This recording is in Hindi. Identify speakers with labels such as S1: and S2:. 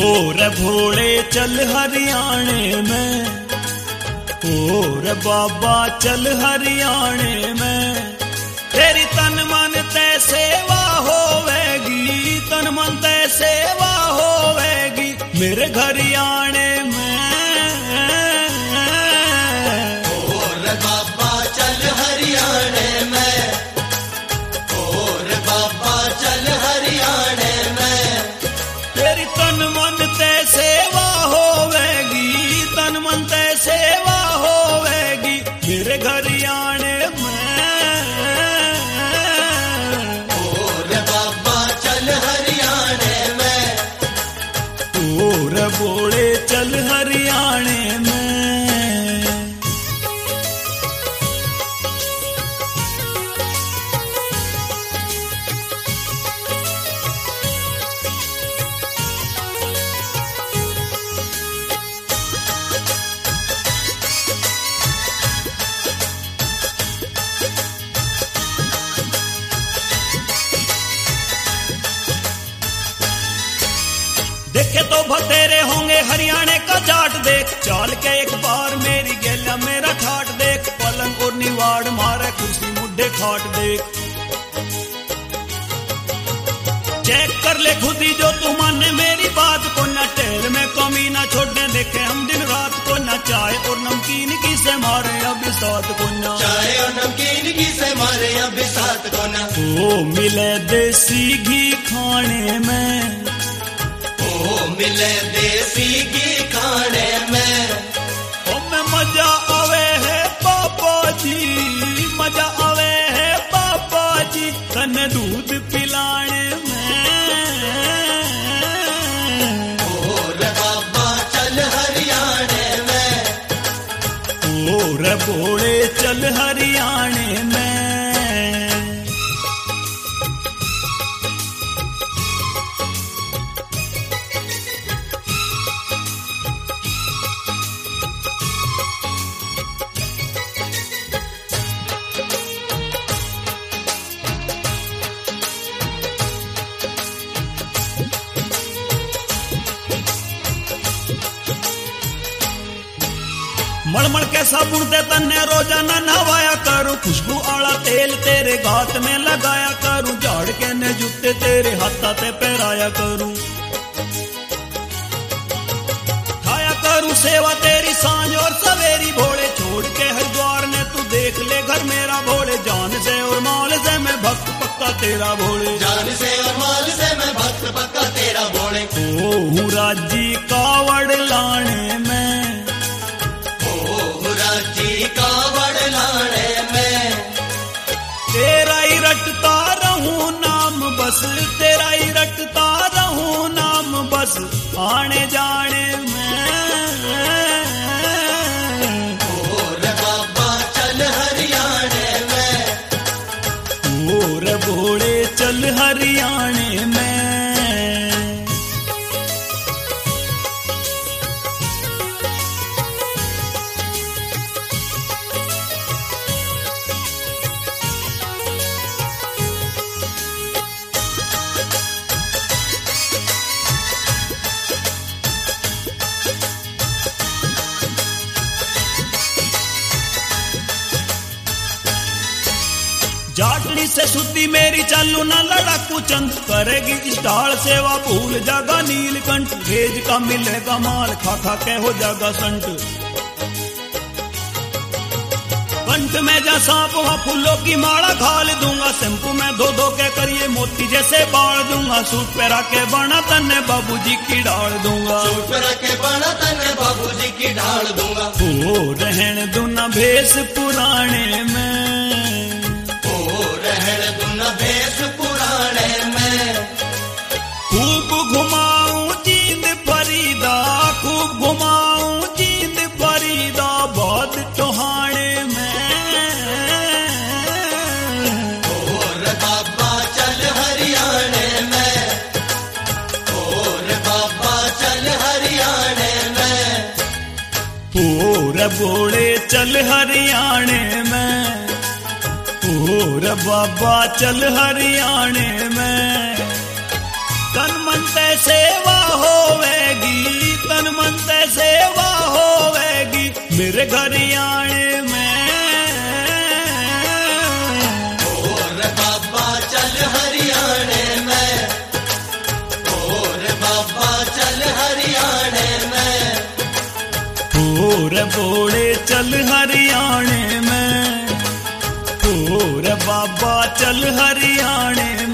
S1: रे भोले चल हरियाणे में, ओ रे बाबा चल हरियाणे में। तेरी तन मन ते सेवा होवेगी, तन मन ते सेवा होवेगी मेरे हरियाणे में।
S2: ओ रे बाबा चल हरियाणे में, ओ रे बाबा चल हरियाणे में।
S1: तेरी तन मन ते सेवा होवेगी, तन मन ते सेवा होवेगी मेरे हरियाणे में।
S2: ओ रे बाबा चल हरियाणे में,
S1: ओ रे भोले चल हरियाणे में। देखे तो बतेरे होंगे हरियाणे का जाट देख, चाल के एक बार मेरी गेला मेरा ठाट देख। पलंग और निवाड़ मारे कुर्सी मुड्ढे खाट देख। चेक कर ले खुद ही जो तू माने मेरी बात को, न टेल में कमी ना छोड़ने देखे हम दिन रात को। न चाय और नमकीन की से मारे अभी साथ को, न
S2: चाय और नमकीन की से मारे अभी साथ को ना।
S1: ओ मिले देसी घी खाने में,
S2: ओ मिले देसी घी खाने में।
S1: ओ में मजा आवे है पापा जी, मजा आवे है पापा जी तन दूध पिलाने में।
S2: ओ रे बाबा चल हरियाणे में,
S1: ओ रे भोले चल हरियाणे में। मलमल के साबुन ते तन्ने रोजाना नहवाया करूं, खुशबू आला तेल तेरे गात में लगाया करूं। झाड़ के ने जूते तेरे हाथा ते पहराया करूं, खाया करूं सेवा तेरी सांझ और सवेरी भोले। छोड़ के हरिद्वार ने तू देख ले घर मेरा भोले, जान से और माल से मैं भक्त पक्का तेरा भोले।
S2: जान से और माल से मैं भक्त पक्का तेरा भोले।
S1: ओ हूँ राजी कावड़ लाने में,
S2: जी कावड़ लाने में।
S1: तेरा ही रटता रहूं नाम बस, तेरा ही रटता रहूं नाम बस आने जाने में।
S2: ओ रे बाबा चल हरियाणे में,
S1: ओ रे भोले चल हरियाणे में। जाटली से शुद्धि मेरी चालू न लड़ाकू चंद, करेगी इस ढाल सेवा भूल जागा नीलकंठ। भेज का मिलेगा माल खा खा के हो जागा संत। कंठ में जा सांप वहाँ फूलों की माला खाल दूंगा, शैम्पू में धो धो के करिए मोती जैसे बाल दूंगा। सूट पे के बना तन्ने बाबूजी की डाल दूंगा,
S2: सूट पे के बना तन्ने बाबूजी की ढाल दूंगा।
S1: ओ रहन दूना भेष पुराने में,
S2: रहन दूना भेष पुराने में।
S1: खूब घुमाऊं जींद फरीदा, खूब घुमाऊं जींद फरीदा बाद टोहाने में।
S2: ओ रे बाबा चल हरियाणे में, ओ रे बाबा चल हरियाणे में।
S1: ओ रे भोले चल हरियाणे में, ओ रे बाबा चल हरियाणे में। तन मन ते सेवा होवेगी, तन मन से सेवा होवेगी मेरे घर आने में।
S2: और बाबा चल हरियाणे में, और बाबा चल हरियाणे में,
S1: और बोले चल हरियाणे में, और बाबा चल हरियाणे